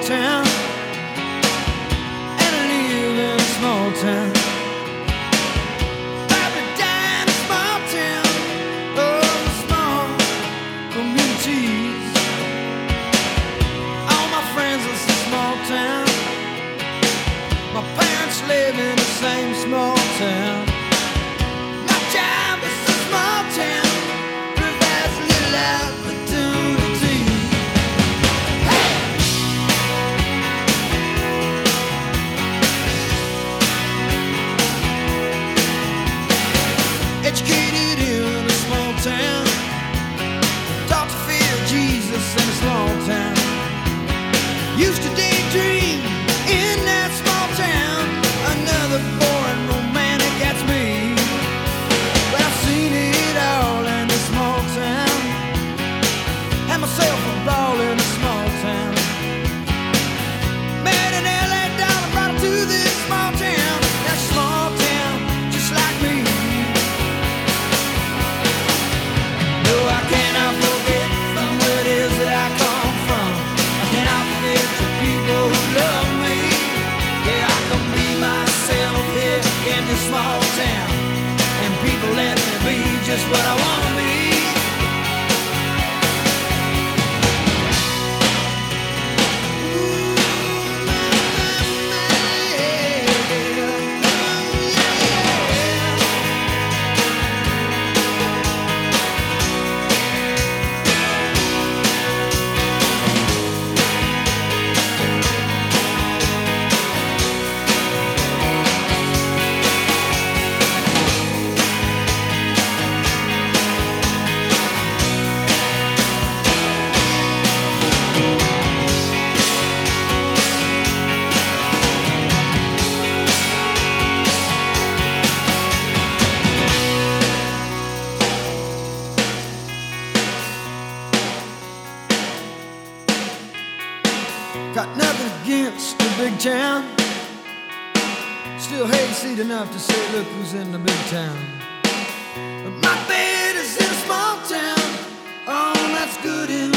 town, and I live in a small town. Probably die in a small town. Oh, small communities. All my friends are a small town. My parents live in the same small town. My job is a small town. Provides little opportunity. Hey! Educated in a small town. Taught to fear Jesus in a small town. Used to daydream in that small town. Another boring romantic, that's me. But I've seen it all in a small town. Had myself a ball in a small town. Met an LA dollar, brought her to this small town. That small town, just like me. No, I cannot forget from where it is that I come from. I cannot forget the people who love me. Yeah, I can be myself here in this small town, and people let me be just what I want to be. Got nothing against the big town. Still hayseed enough to say, look who's in the big town. But my bed is in a small town. Oh, that's good enough.